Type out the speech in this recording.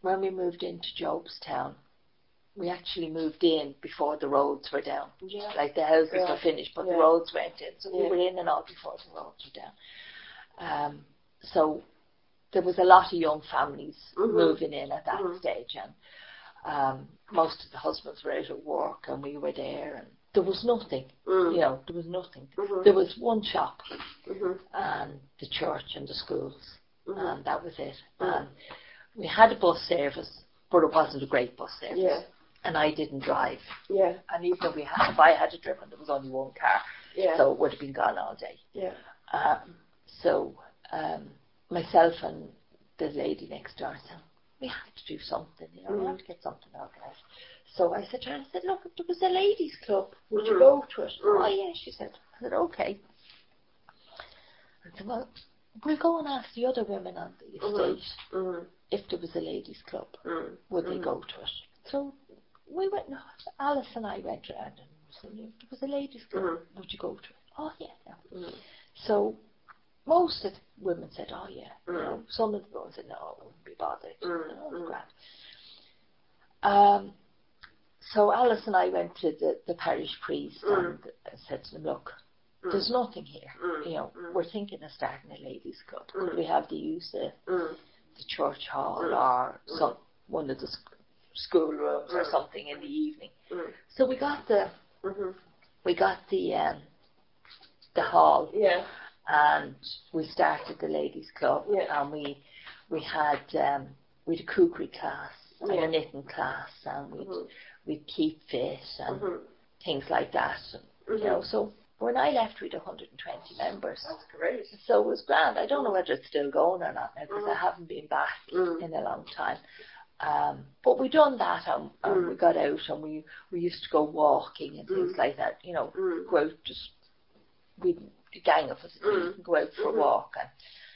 when we moved into Jobstown, we actually moved in before the roads were down. Yeah. Like the houses were finished, but the roads went in. So we were in and out before the roads were down. So there was a lot of young families moving in at that stage, and most of the husbands were out at work, and we were there, and there was nothing. You know, there was nothing. There was one shop, and the church and the schools, and that was it. And we had a bus service, but it wasn't a great bus service. Yeah. And I didn't drive. Yeah. And even if I had driven, there was only one car. Yeah. So it would have been gone all day. Yeah. So myself and the lady next door said, we have to do something, you know, we have to get something organised. So I said to her, look, if there was a ladies' club, would you go to it? Oh, yeah, she said. I said, okay. I said, well, we'll go and ask the other women on the estate if there was a ladies' club, would they go to it? So we went, Alice and I went around and said, if there was a ladies' club, would you go to it? Oh, yeah. So most of the women said, oh, yeah. You know, some of the girls said, no, I wouldn't be bothered. Grand. So Alice and I went to the parish priest and said to him, look, there's nothing here. You know, we're thinking of starting a ladies' club. Could we have the use of the church hall or one of the school rooms or something in the evening? So we got the hall, and we started the ladies' club, and we had a cookery class and a knitting class, and we'd keep fit and things like that, and, you know. So when I left, we had 120 members. That's great. So it was grand. I don't know whether it's still going or not now, because I haven't been back in a long time. But we done that, and we got out, and we used to go walking and things like that. You know, go out, just a gang of us go out for a walk, and